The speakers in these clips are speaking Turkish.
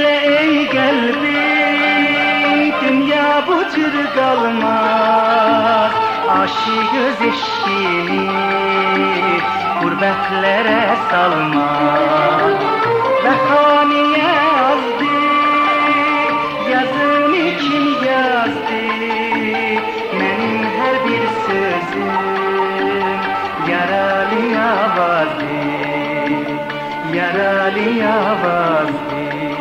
Sabreyle ey kalbim, dünya bu tür kalmaz. Aşığız eşkini gurbetlere salmaz. Behaniye yazdı, yazım için yazdı. Benim her bir sözüm yaralı avazdı, yaralı avazdı.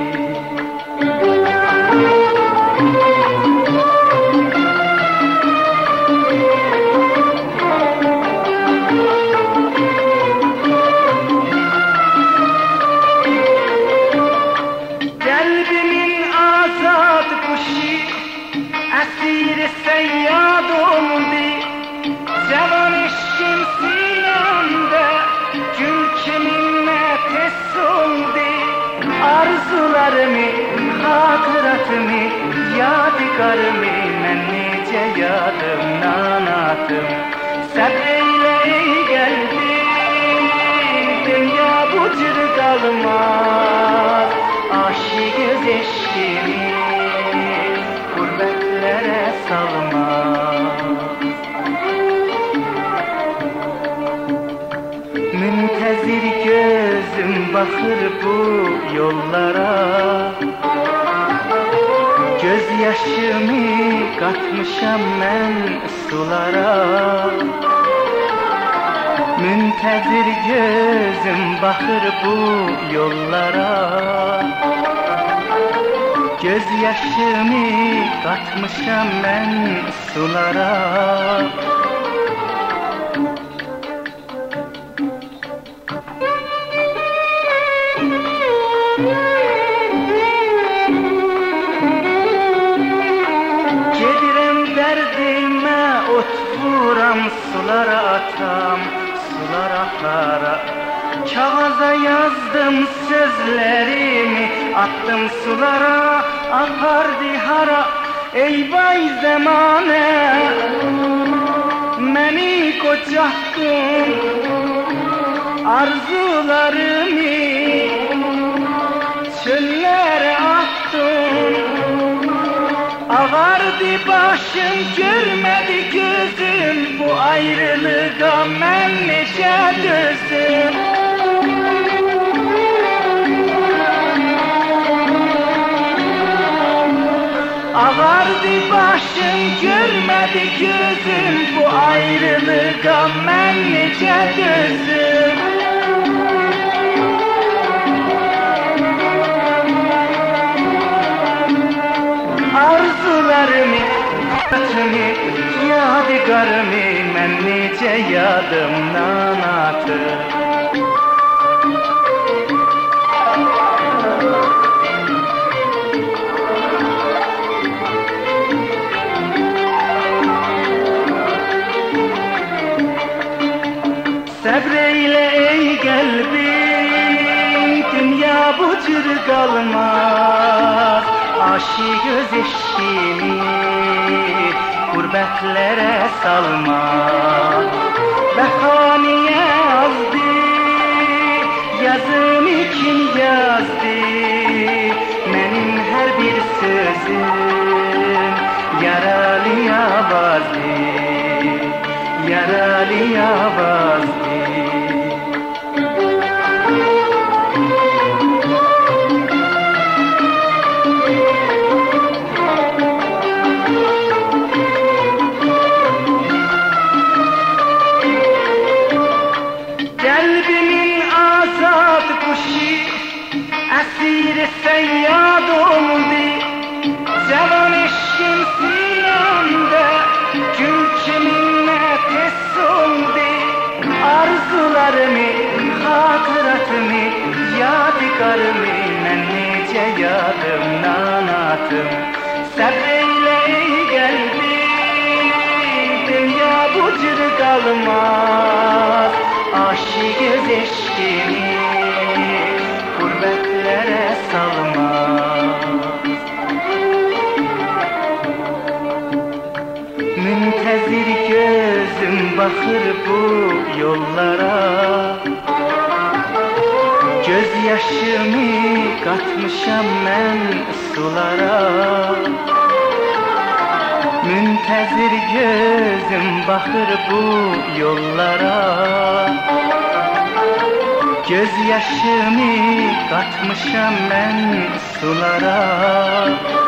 Esir seyyad oldu, cavan eşkim siyanda, gül kiminle tes oldu. Arzularımı, hatıratımı, yadigarımı, ben nece yadımdan attım. Sabreyle ey kalbim, dünya bu tür kalmaz. Aşığız eşkimi gurbetlere salmaz. Müntezir gözüm bakır bu yollara, gözyaşımı katmışam ben sulara. Müntezir gözüm bakır bu yollara, gözyaşımı katmışam ben sulara. Gedirem derdime ot vuram, sulara atam, sulara para. Kağıza yazdım sözlerimi, attım sulara, akardı hara. Ey vay zamane, beni kocattın, arzularımı çöllere attın. Ağardı başım, görmedi gözüm, bu ayrılığa ben nece dözdüm. Ağardı başım, görmedi gözüm, bu ayrılığa ben nece dözdüm. Arzularımı, hayatımı, yadigarımı ben nece yadımdan attım. Sabreyle ey kalbim, dünya bu tür kalmaz. Aşığız eşkimi gurbetlere salmaz. Behaniye yazdı, yazım için yazdı. Benim her bir sözüm yaralı avazdı, yaralı avazdı. Kalbimin azad kuşu, esir seyyad oldu. Cavan eşkim siyanda, gül kiminle tes oldu. Arzularımı, hatıratımı, yadigarımı ben nece yadımdan attım. Sabreyle ey kalbim, dünya bu tür kalmaz. Aşığız eşkimi gurbetlere salmaz. Müntezir gözüm bakır bu yollara, Göz yaşımı katmışam mən sulara. Müntəzir gözüm baxır bu yollara. Göz yaşımı katmışam mən sulara.